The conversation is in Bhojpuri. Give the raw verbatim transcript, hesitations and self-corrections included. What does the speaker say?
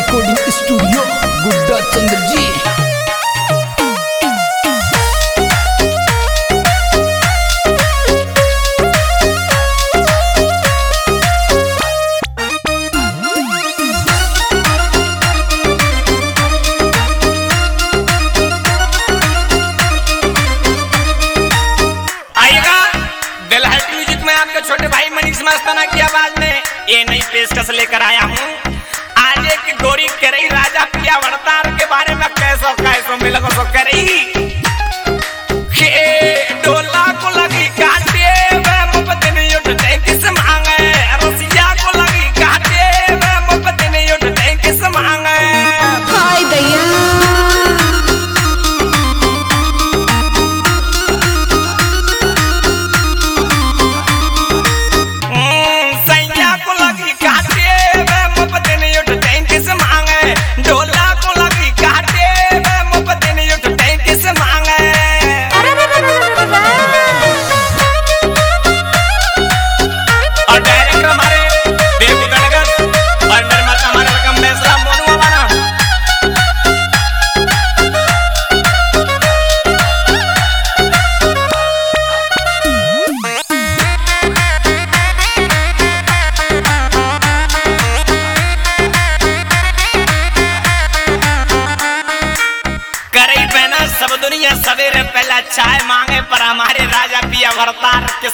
रिकॉर्डिंग स्टूडियो गुड्डा चंद्र जी। छोटे भाई मनीष मस्ताना की आवाज में ये नई पेशकश लेकर आया हूँ। आज एक गोरी करई राजा पिया वरतार के बारे में कैसो कैसो मिलको सो करई के डोला को लगी काटे वे मुफ्त नहीं उठते किस मांगे, रसिया को लगी काटे वे मुफ्त नहीं उठते किस मांगे। हाय दैया सब दुनिया सवेरे पहला चाय मांगे पर हमारे राजा पिया वरतार